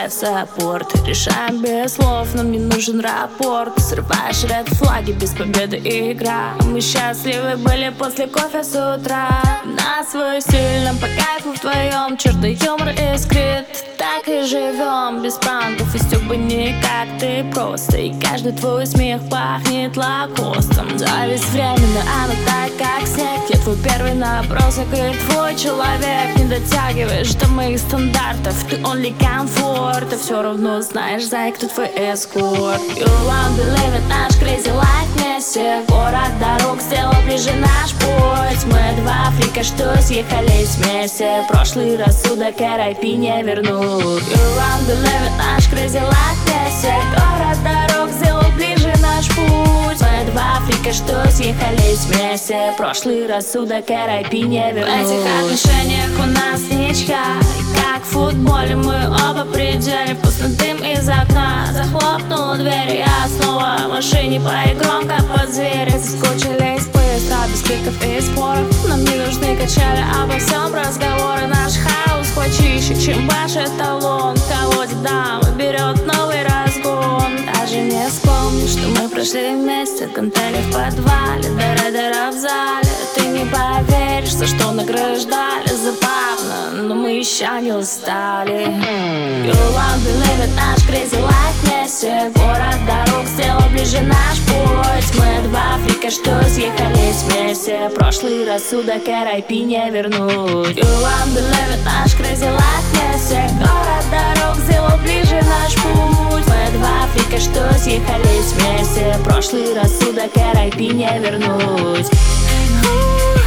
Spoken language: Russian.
лайф-саппорт. Решаем без слов, нам не нужен рапорт. Срываешь ред флаги, без победы игра. Мы счастливы были после кофе с утра. На свой стиль, нам по кайфу вдвоем. Черный юмор искрит, так и живем. Без пранков и стёк бы никак, ты просто. И каждый твой смех пахнет лакостом. Зависть временно, оно так как снег. Я твой первый набросок и твой человек. Не дотягиваешь до моих стандартов, ты only комфорт. Ты все равно знаешь, зай, кто твой эскорт. You won't believe it, наш crazy life вместе. Город дорог сделал ближе наш путь. Мы два фрика, что съехались вместе. Прошлый рассудок RIP не вернут. You won't believe it, наш crazy life вместе. Город дорог сделал ближе наш путь. Мы два фрика, что съехались вместе. Прошлый рассудок RIP не вернут. В этих отношениях у нас ничья. Как в футболе мы оба при деле. Вкусный дым из окна. Захлопнул дверь, я снова в машине. Поет громко под зверя. Соскучились быстро, без криков и споров. Нам не нужны качели, обо всем разговоры. Наш хаос хоть чище, чем ваш эталон. Колодец дамы берет новый разгон. Даже не вспомню, что мы прошли вместе. Гантели в подвале, дыра в зале. Ты не поверишь, за что награждали. Забавно, но мы еще не устали. You won't believe it, наш crazy life вместе. Город дорог сделал ближе наш путь. Мы два фрика, что съехались вместе. Прошлый рассудок RIP не вернуть. You won't believe it, наш crazy life вместе. Город дорог сделал ближе наш путь. Мы два фрика, что съехались вместе. Прошлый рассудок RIP не вернуть.